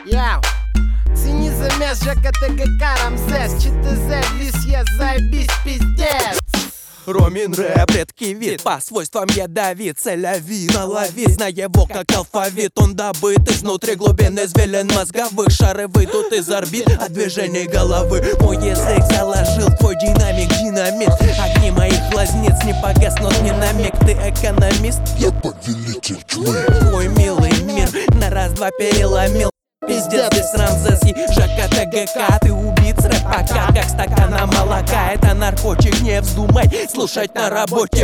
Яу. Цени замес, Жека ТГК, Рамзес, ЧТЗ, Лисье, заебись, пиздец. Ромин рэп, редкий вид, по свойствам ядовит, целяви, налови, зная его как алфавит. Он добыт изнутри глубин, извилин мозговых, шары выйдут из орбит от движений головы. Мой язык заложил твой динамик, динамит. Огни моих глазниц не погаснут ни на миг. Ты экономист, я повелитель тьмы. Твой милый мир на раз-два переломил. Пиздец, здесь Рамзес и Жека ТГК. Ты убийц рэп-пока, как стакана молока. Это наркотик, не вздумай слушать на работе.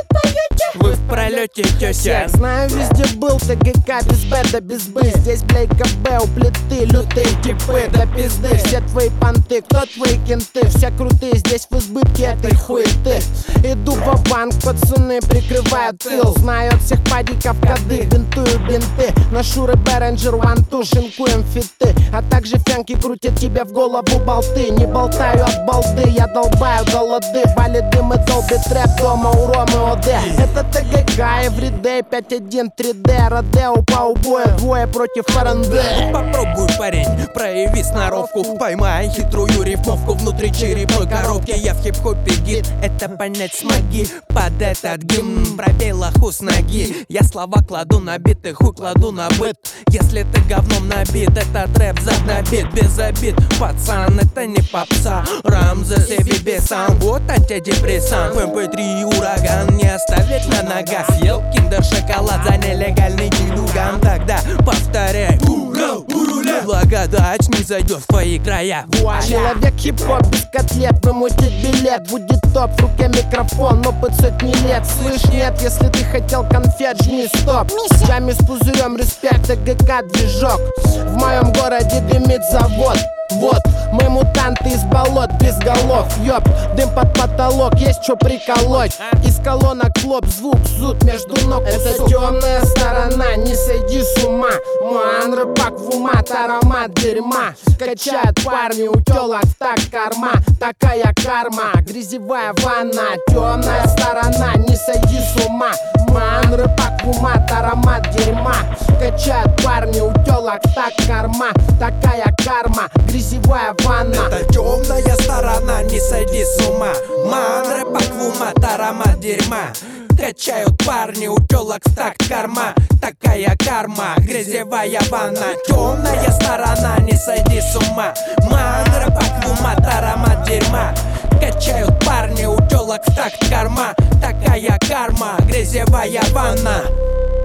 Вы в пролете, тёся. Знаю, везде был ТГК, без Б да без Б. Здесь Блейка Б, у плиты лютые типы. До пизды, все твои понты, кто твои кенты? Все крутые, здесь в избытке этой хуеты. Иду в банк, пацаны прикрывают тыл. Знаю от всех падиков коды, бинтую бинты. Ношу рэп рейнджер, ванту, шинкуем фиты. А также фянки крутят тебе в голову болты. Не болтаю от балды, я долбаю до лады. Валит дым и долбит рэп дома у Ромы ОД. Это ТГК, everyday, 5-1, 3D, Родео по убою, двое против РНД. Попробуй, парень, прояви сноровку. Поймай хитрую рифмовку внутри черепной коробки. Я в хип-хопе гид, это понять смоги. Под этот гимн пробей лоху с ноги. Я слова кладу на бит, и хуй кладу на быт. Если ты говном набит, этот рэп набит без обид. Пацан, это не попса. Рамзес и Бибисан, вот антидепрессант. В MP3 ураган не оставить на ногах. Съел киндер-шоколад за нелегальный килограмм. Тогда повторяй: ура, уруля. Благодать не зайдет в твои края. Человек хип-хоп без котлет, вымутит билет. Будет топ, в руке микрофон, опыт сотни лет. Слышь, нет, если ты хотел конфет, жми стоп. Сами с пузырем, респект, ТГК, движок. В моем городе дымит завод. Вот, мы мутанты из болот, без голов, ёп. Дым под потолок, есть чё приколоть. Из колонок хлоп, звук, зуд между ног. Это темная сторона, не сойди с ума. Муан, рыбак в умат, аромат дерьма. Качают парни у тёлок, так карма. Такая карма, грязевая ванна. Темная сторона, не сойди с ума. Муан, рыбак в умат, аромат дерьма. Качают парни у тёлок, так карма. Такая карма, грязевая ванна. Это темная сторона, не сойди с ума. Ман, рэпак в умат, аромат дерьма. Качают парни у тёлок стак карма. Такая карма, грязевая ванна. Темная сторона, не сойди с ума. Ман, рэпак в умат, аромат дерьма. Качают парни у тёлок стак карма. Такая карма, грязевая ванна.